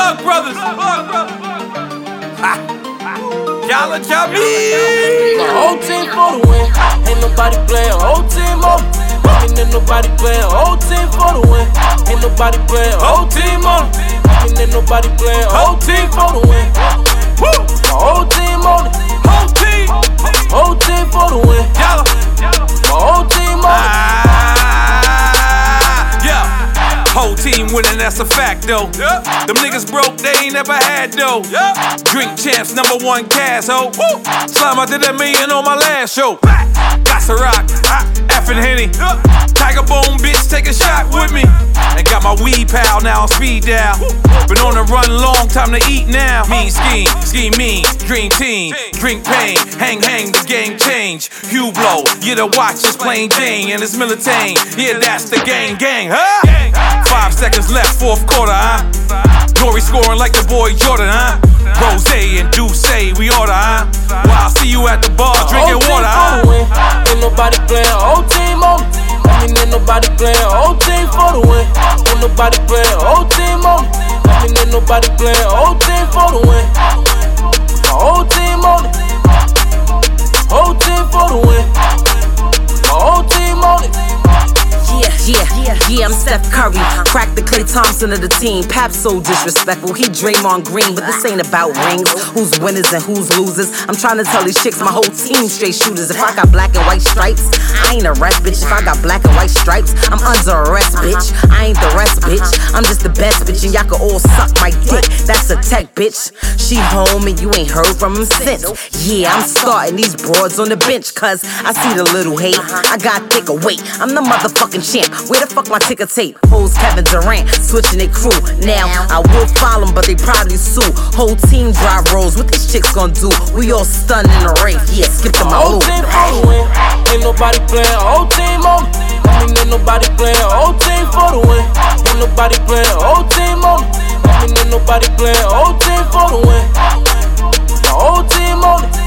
Plug Brothers. Y'all tell me. The whole team for the win. Ain't nobody playing, whole team on it. Ain't nobody playing, whole team for the win. Ain't nobody playing, whole team on it. Ain't nobody playing, whole team for the win. The whole team on it. Whole team. Whole team for the win. The whole team on it. Yeah. Whole team winning, that's a fact though. Them niggas broke, they ain't never had though. Drink champs, #1 Cass, ho. Slime out to that million on my last show. Got a rock, effing Henny. Tiger Bone bitch, take a shot with me. And got my weed pal now on speed dial. Been on the run long, time to eat now. Mean scheme, scheme mean, dream team. Drink pain, hang, the game change. Hugh blow, yeah the watch is plain Jane. And it's Militane, yeah that's the gang, huh? 5 seconds left, fourth quarter, huh? Dory scoring like the boy Jordan, huh? Rose and Douce, we order, huh? Well, I'll see you at the bar drinking water, huh? Ain't nobody playing, whole team on it. Ain't nobody playing, whole team for the win. Ain't nobody playing, whole team on it. Ain't nobody playing, whole team for the win. The whole team on it. Whole team for the win. The whole team on it. Yeah, I'm Steph Curry. Crack the Klay Thompson of the team. Pap so disrespectful, he Draymond Green. But this ain't about rings, who's winners and who's losers. I'm trying to tell these chicks my whole team straight shooters. If I got black and white stripes, I ain't a rest, bitch. If I got black and white stripes, I'm under arrest, bitch. I ain't the rest, bitch. I'm just the best, bitch. And y'all can all suck my dick. That's a tech, bitch. She home and you ain't heard from him since. Yeah, I'm starting these broads on the bench, cause I see the little hate. I got thicker weight. I'm the motherfucking champ. Where the fuck my ticker tape? Hoes Kevin Durant, switching their crew. Now, I would follow them, but they probably sue. Whole team drive rolls, what these chicks gon' do? We all stunned in the race, yeah, skip to my whole team for the win. Ain't nobody playing, whole team on it. Ain't nobody playing, whole team for the win. Ain't nobody playing, whole team on it. Ain't nobody playing, whole team for the win. The whole team on it.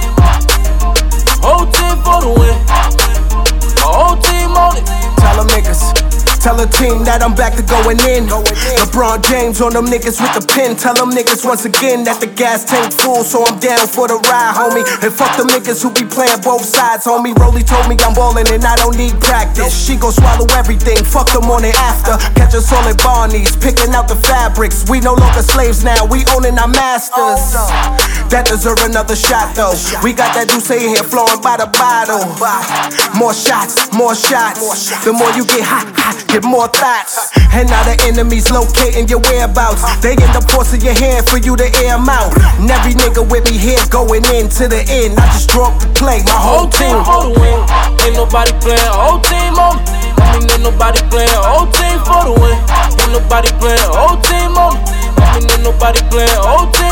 Whole team for the win. The whole team on it. Tell them niggas, tell the team that I'm back to going in. LeBron James on them niggas with the pen. Tell them niggas once again that the gas tank full, so I'm down for the ride, homie. And fuck them niggas who be playing both sides, homie. Rolly told me I'm ballin' and I don't need practice. She gon' swallow everything, fuck them on it after. Catch us all at Barney's, picking out the fabrics. We no longer slaves now, we owning our masters. That deserve another shot though. We got that Douce here flowing by the bottle. More shots, more shots. The more you get hot, get more thoughts. And now the enemy's locating your whereabouts. They end up forcing your hand for you to air them out. And every nigga with me here going in to the end. I just drop the play, my whole team for the win. Ain't nobody playing, whole team on it. Ain't nobody playing, whole team for the win. Ain't nobody playing, whole team on it. Ain't nobody playing, whole team